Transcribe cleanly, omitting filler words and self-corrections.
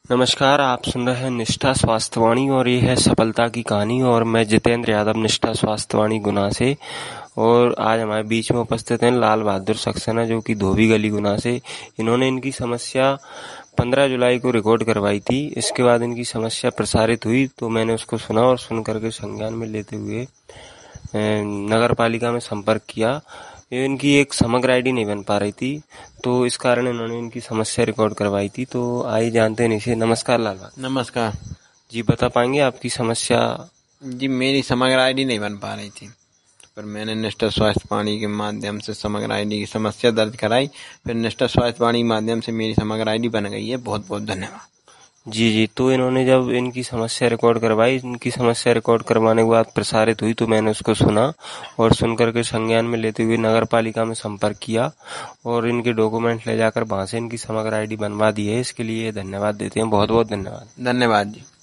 नमस्कार, आप सुन रहे हैं निष्ठा स्वास्थ्यवाणी और ये है सफलता की कहानी। और मैं जितेंद्र यादव, निष्ठा स्वास्थ्यवाणी गुना से। और आज हमारे बीच में उपस्थित हैं लाल बहादुर सक्सेना, जो कि धोबी गली गुना से। इन्होंने इनकी समस्या 15 जुलाई को रिकॉर्ड करवाई थी। इसके बाद इनकी समस्या प्रसारित हुई तो मैंने उसको सुना और सुन करके संज्ञान में लेते हुए नगर पालिका में संपर्क किया। इनकी एक समग्र आईडी नहीं बन पा रही थी, तो इस कारण इन्होंने इनकी समस्या रिकॉर्ड करवाई थी। तो आइए जानते हैं इसे। नमस्कार लाल भाई। नमस्कार जी, बता पाएंगे आपकी समस्या? जी, मेरी समग्र आईडी नहीं बन पा रही थी, पर मैंने निष्ठा स्वास्थ्यवाणी के माध्यम से समग्र आईडी की समस्या दर्ज कराई। फिर निष्ठा स्वास्थ्यवाणी के माध्यम से मेरी समग्र आईडी बन गई है। बहुत बहुत धन्यवाद। जी, तो इन्होंने जब इनकी समस्या रिकॉर्ड करवाई, इनकी समस्या रिकॉर्ड करवाने के बाद प्रसारित हुई तो मैंने उसको सुना और सुन करके संज्ञान में लेते हुए नगर पालिका में संपर्क किया और इनके डॉक्यूमेंट ले जाकर वहां से इनकी समग्र आईडी बनवा दी है। इसके लिए धन्यवाद देते हैं। बहुत बहुत धन्यवाद। धन्यवाद जी।